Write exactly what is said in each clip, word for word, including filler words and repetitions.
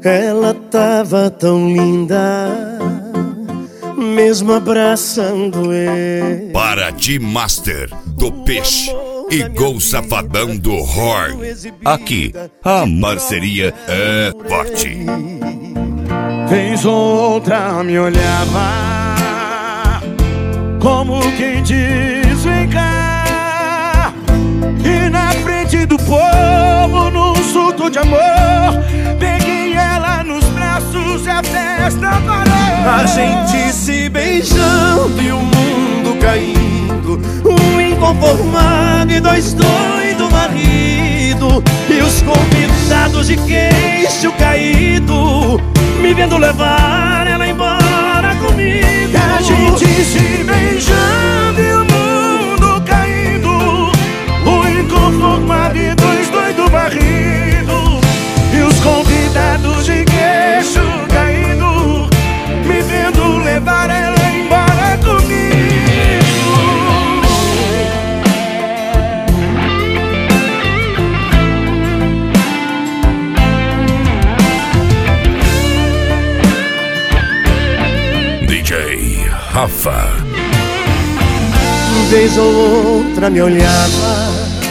Ela tava tão linda, mesmo abraçando ele. Paraty Master do Peixe e Gol Safadão do Horn. Aqui a parceria é forte. Vez outra me olhava, como quem diz vem cá. E na frente do povo, num surto de amor, peguei ela nos braços e a festa parou. A gente se beijando e o mundo caindo, um inconformado e dois doidos varrido, e os convidados de queixo caído, me vendo levar ela embora comigo. A gente se beijando e o mundo caindo, um inconformado e dois doidos varrido, e os convidados de queixo caído, me vendo levar ela embora comigo. D J Rafa. Vez ou outra me olhava,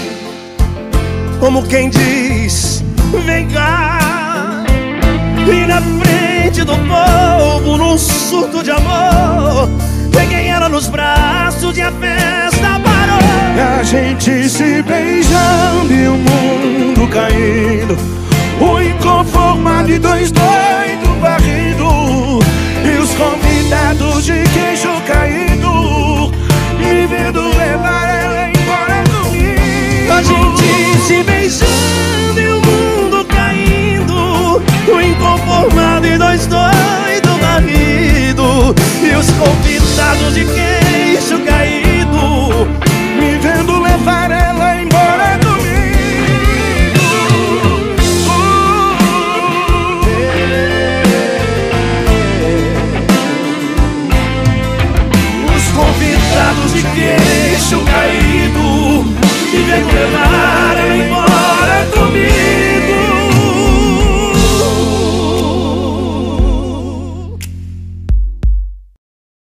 como quem diz vem cá. E na frente do povo, num surto de amor, peguei ela nos braços e a festa parou. A gente se beijando e o mundo caindo, o inconformado e dois doidos varrido, e os convidados de queixo caído, me vendo levar ela embora comigo. A gente se beijando e o mundo caindo, o inconformado e dois doidos varrido, e os convidados de queixo caído, me vendo levar ela embora comigo. Os convidados de queixo caído, me vendo levar